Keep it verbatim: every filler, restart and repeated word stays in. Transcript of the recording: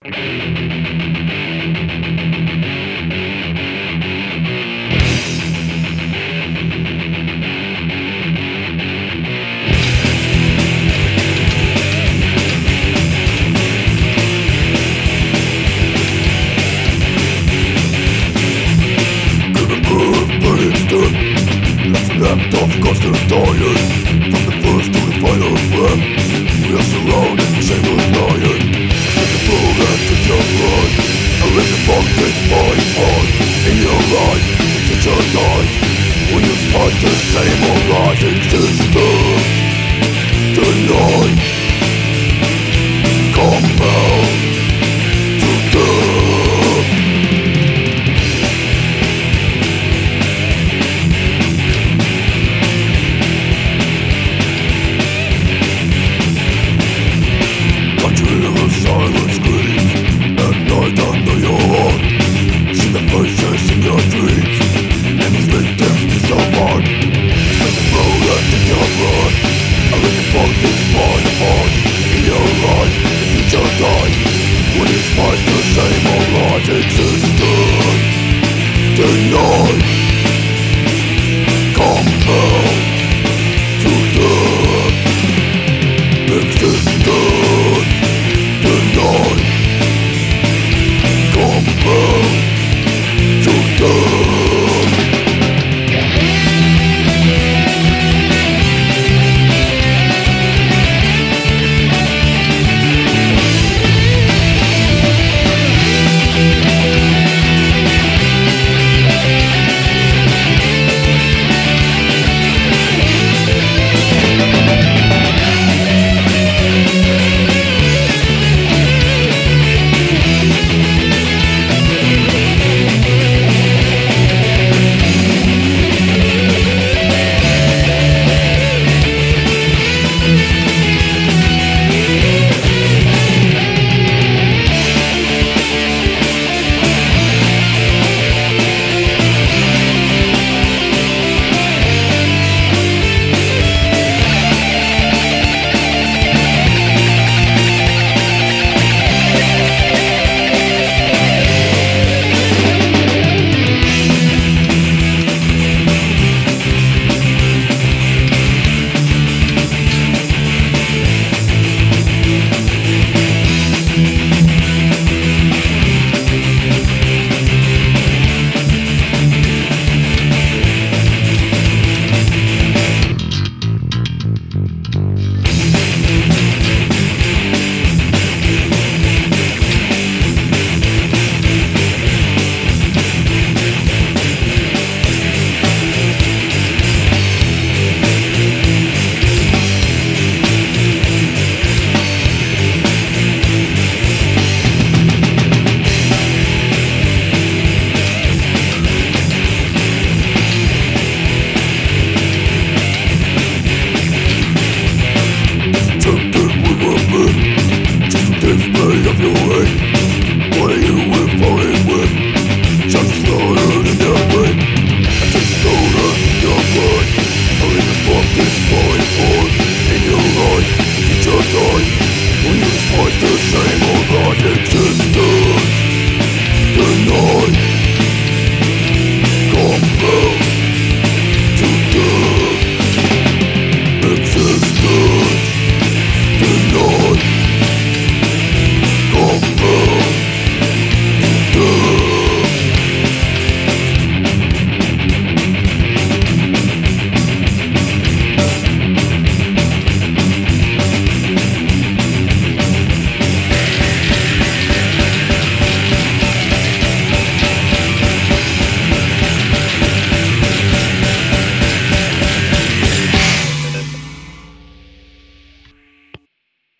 Left off constant dying. From the first to the final breath, we are surrounded with shameless lying. Let the fool enter your blood. I let the fucking my heart in your life. The future dies when you fight the same old life existence. Tonight, compelled to death. Silence screams at night under your heart. See the faces in your dreams, and it's victims to so hard. Spend the bullet in your blood. I let the fucking spine apart. In your life, the future dies when it fights the same old life existence. Tonight, compelled to death. Existence. Tonight, compelled to death. Display of your hate. What are you with, falling with?